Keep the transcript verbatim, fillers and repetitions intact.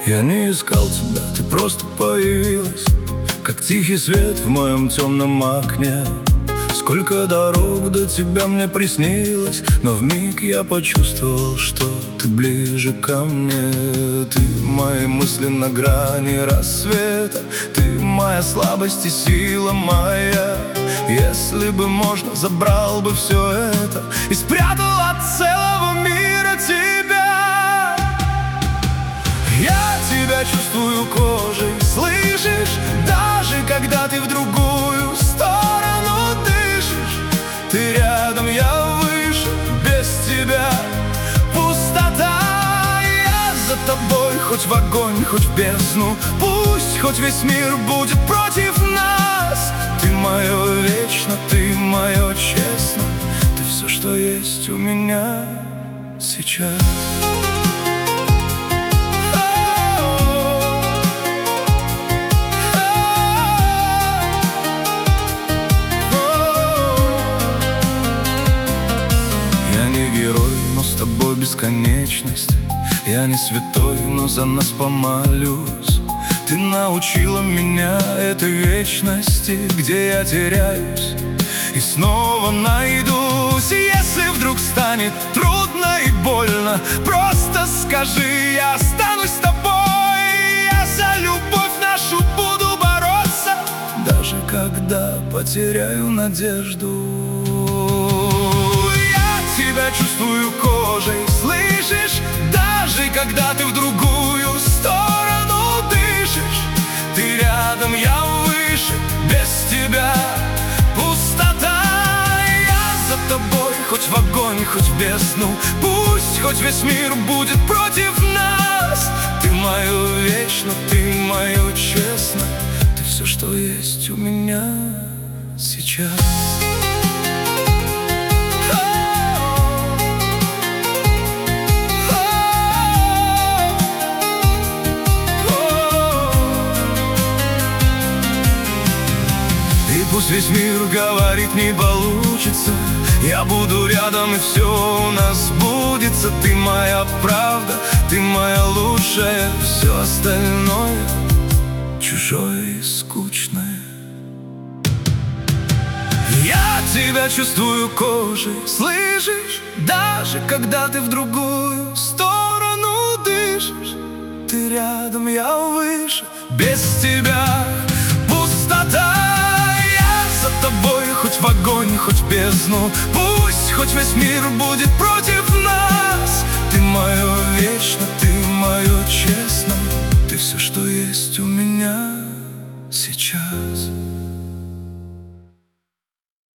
Я не искал тебя, ты просто появилась, как тихий свет в моем темном окне. Сколько дорог до тебя мне приснилось, но вмиг я почувствовал, что ты ближе ко мне. Ты мои мысли на грани рассвета, ты моя слабость и сила моя. Если бы можно, забрал бы все это и спрятал от целого мира тебя. Я тебя чувствую кожей, слышишь? Даже когда ты в другую сторону дышишь, ты рядом, я выше, без тебя пустота. Я за тобой, хоть в огонь, хоть в бездну, пусть хоть весь мир будет против нас. Ты мое вечно, ты мое честно, ты все, что есть у меня сейчас. С тобой бесконечность. Я не святой, но за нас помолюсь. Ты научила меня этой вечности, где я теряюсь и снова найдусь. Если вдруг станет трудно и больно, просто скажи, я останусь с тобой. Я за любовь нашу буду бороться, даже когда потеряю надежду. Тебя чувствую кожей, слышишь? Даже когда ты в другую сторону дышишь, ты рядом, я выше, без тебя пустота. Я за тобой, хоть в огонь, хоть в бездну, пусть хоть весь мир будет против нас. Ты мое вечно, ты мое честно, ты все, что есть у меня сейчас. Пусть весь мир говорит, не получится, я буду рядом, и все у нас сбудется. Ты моя правда, ты моя лучшая, все остальное чужое и скучное. Я тебя чувствую кожей, слышишь? Даже когда ты в другую сторону дышишь, ты рядом, я выше, без тебя пустота. За тобой, хоть в огонь, хоть в бездну, пусть хоть весь мир будет против нас. Ты мое вечно, ты мое честно, ты все, что есть у меня сейчас.